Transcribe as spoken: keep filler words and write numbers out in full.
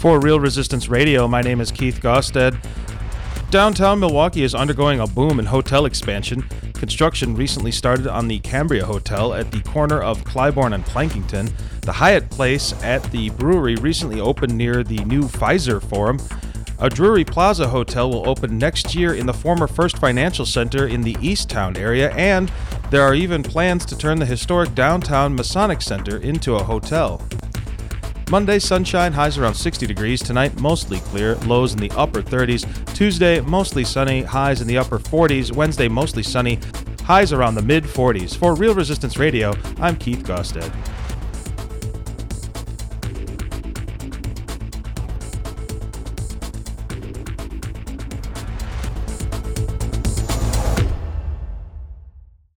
For Real Resistance Radio, my name is Keith Gosted. Downtown Milwaukee is undergoing a boom in hotel expansion. Construction recently started on the Cambria Hotel at the corner of Clybourne and Plankington. The Hyatt Place at the brewery recently opened near the new Pfizer Forum. A Drury Plaza hotel will open next year in the former First Financial Center in the Easttown area, and there are even plans to turn the historic downtown Masonic Center into a hotel. Monday, sunshine, highs around sixty degrees. Tonight, mostly clear, lows in the upper thirties. Tuesday, mostly sunny, highs in the upper forties. Wednesday, mostly sunny, highs around the mid forties. For Real Resistance Radio, I'm Keith Gosted.